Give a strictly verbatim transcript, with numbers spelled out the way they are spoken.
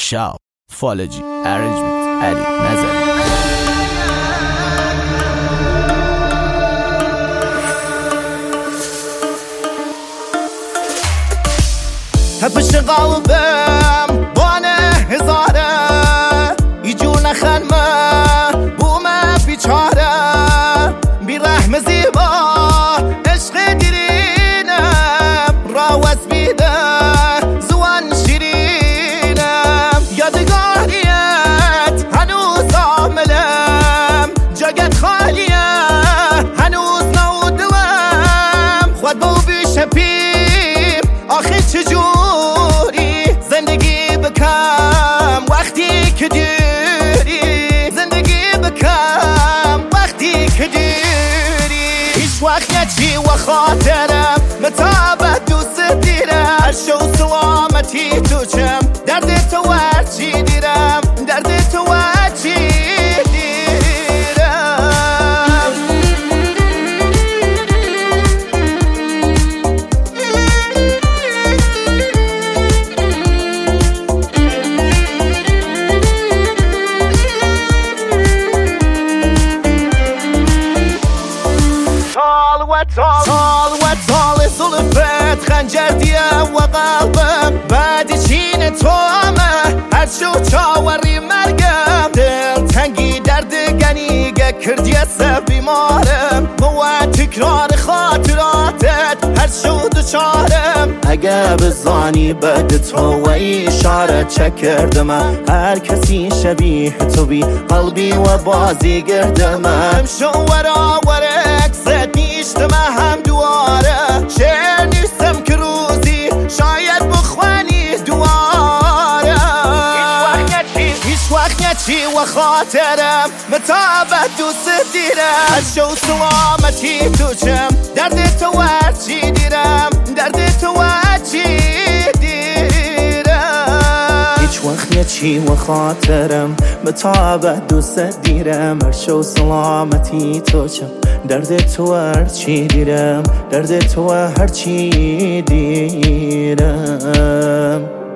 شاب فالجی ارنجمنت علی نظری. هفش قلبم بانه هزاره ایجون خنمه بومه بیچاره بی رحم زیبا عشق دیرینم راوز بیده زوان شیرینم یادگاریت هنوز آملم جاگت خالیه هنوز نودلم خود بو بیشه پیم آخه چجوری زندگی بکم وقتی که دیری زندگی بکم وقتی که دیری هیچ وقت نچی و خاطرم متابت دوست دیرم عشق و سلامتی تو چم درد تو هرچی دیرم درد تو هرچی طال و طال زلفت خنجر دیه و قلبم بعد چین تو همه هر شو چاوری مرگم دل تنگی درد گنیگه کردی سه بیمارم با تکرار خاطراتت هر شو دچارم اگه بزانی بعد تو و اشاره چکردم هر کسی شبیه تو بی قلبی و بازی گردم شو ورا ورکست نیشتم هم دواره شعر نیستم که روزی شاید بخوانی دواره هیچ وقت نچی و خاطرم متابت دوست دیرم عشق و سلامتی تو چم درد تو هرچی دیرم درد تو هرچی دیرم هیچ وقت نچی و خاطرم متابت دوست دیرم عشق و سلامتی تو چم درد تو هرچی دیرم درد تو هرچی دیرم